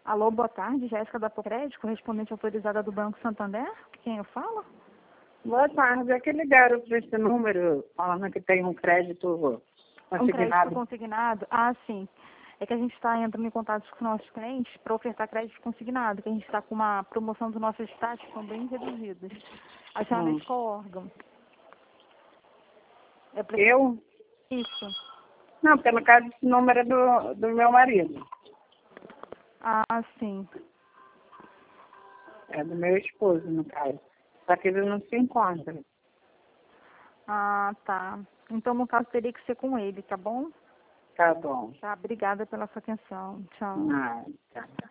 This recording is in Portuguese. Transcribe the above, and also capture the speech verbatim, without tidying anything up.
Alô, boa tarde, Jéssica da Procred, correspondente autorizada do Banco Santander. Quem eu falo? Boa tarde, é que ligaram para esse número falando que tem um crédito consignado. Um crédito consignado? Ah, sim. É que a gente está entrando em contato com os nossos clientes para ofertar crédito consignado, que a gente está com uma promoção dos nossos taxas que são bem reduzidas. A senhora Hum. é de qual órgão? É pra... Eu? Isso. Não, porque no caso esse número é do, do meu marido. Ah, sim. É do meu esposo, no caso. Só que ele não se encontra. Ah, tá. Então, no caso, teria que ser com ele, tá bom? Tá bom. Tá, obrigada pela sua atenção. Tchau. Não, tá.